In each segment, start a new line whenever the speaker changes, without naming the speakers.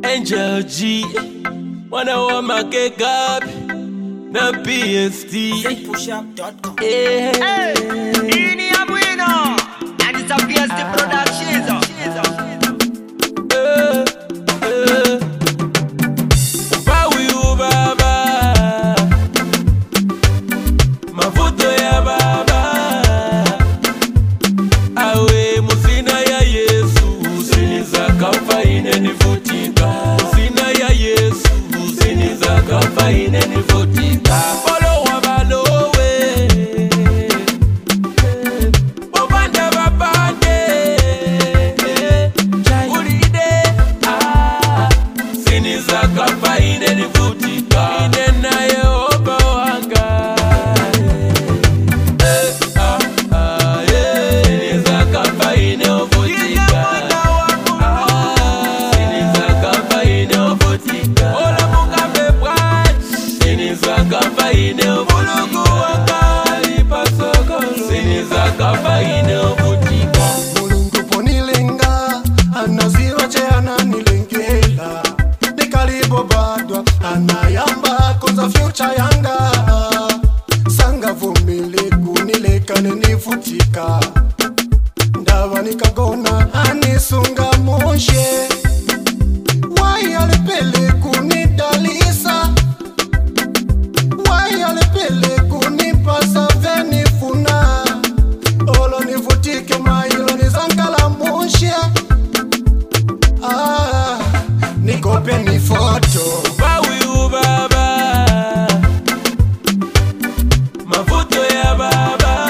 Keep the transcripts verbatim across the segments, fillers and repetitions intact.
Angel G, wanna want my cake up, the P S T.
push up dot com.
Hey,
Hey, ini ya bueno. And it's a P S T Productions.
uh, uh. Upawi ubaba, mavuto ya baba. Awe musina ya Yesu, siniza kafa inenivutika. Musina ya Yesu, siniza kafa inenivutika. Follow wabalowe, bobande babande, ulide ah, siniza kafa inenivutika. Inena Yehova wanga. Eh, ah, ah, yeah. Siniza kafa inevutika. Ah, siniza kafa inevutika. Ola mukambe bwach. Siniza kafa inevutika. Ulugu wakali pasokolo. Siniza kafa inevutika.
Mulungu ponilenga anaziwa che ananilengela nikalibo badwa anayamba konza future yanga sanga vumile kunilekane nifutika ndava nikagona anisunga moshe wayalepele kunidalisa wayalepele kunipasa venifuna olo nivutike mailo nizankala moshe ah, nikope ni foto
Upawi ubaba, mavuto ya baba.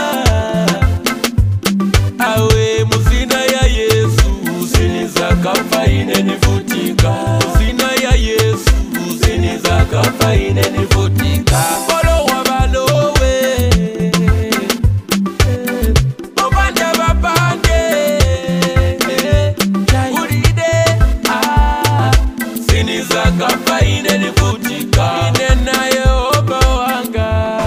Awe musina ya Yesu, siniza kafa inenivutika. Musina ya Yesu, siniza kafa inenivutika. Follow wabalowe, bobande babande, ulide ah, siniza kafa inenivutika. Inena Yehova wanga.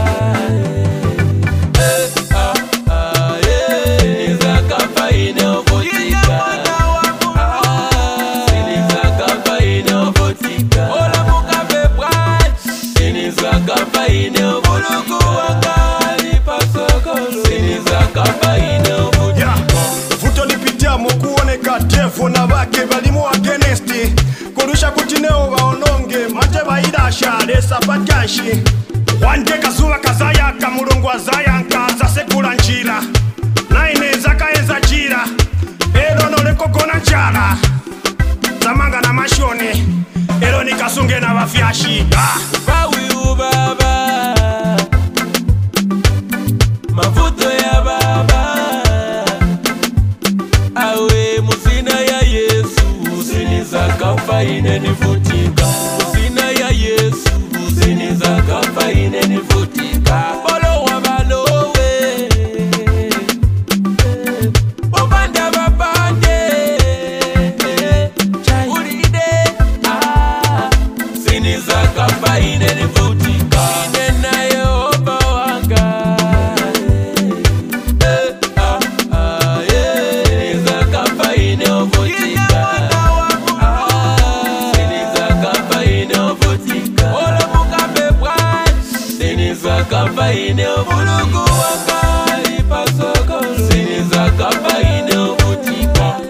Eh, ah, ah, yeah. Siniza kafa inevutika. Ah, siniza kafa inevutika. Ola mukambe bwach. Siniza kafa inevutika. Ulugu wakali pasokolo. Siniza kafa inevutika.
yeah. Vuto lipitia mukuoneka tefu na bake balimu agenesti kurusha kutineo baononge manje baidashale sapatyashi wanje kazuba kazayaka mulungu azayanka zasekula njira naineza kaenza jira ero nolekogona njala zamanga na mashoni ero nikasunge na bafyashi ah.
Upawi ubaba, mavuto ya baba. Awe musina ya Yesu, siniza kafa inenivutika. Musina ya Yesu, siniza kafa inenivutika. Follow wabalowe, bobande babande, ulide ah, siniza kafa inenivutika. Inena Yehova wanga. Eh, ah, ah, yeah. Siniza kafa inevutika. Ah, siniza kafa inevutika. Ola mukambe bwach. Siniza kafa inevutika. Ulugu wakali pasokolo. Siniza kafa inevutika.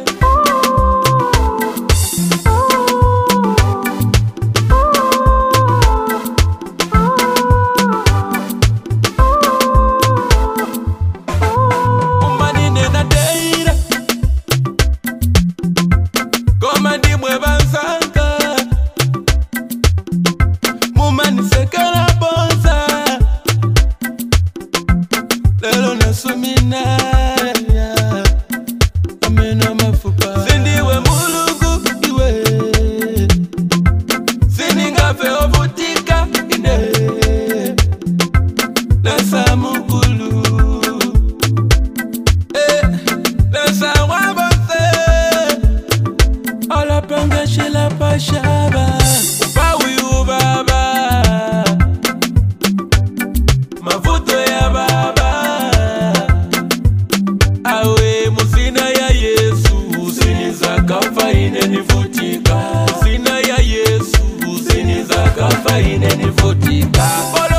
Umanine na deira, goma ndimwe banzanga. Mumani sekala bonza, lelo nasumina ya, amena mafupa. Sindiwe mulungu iwe, siningafe ovutika ine, nasa mukulu. Eh, nasa wabose, ala panga shila pashaba. Upawi ubaba, mavuto ya baba. Awe musina ya Yesu, siniza kafa inenivutika. Musina ya imfa ine nivutika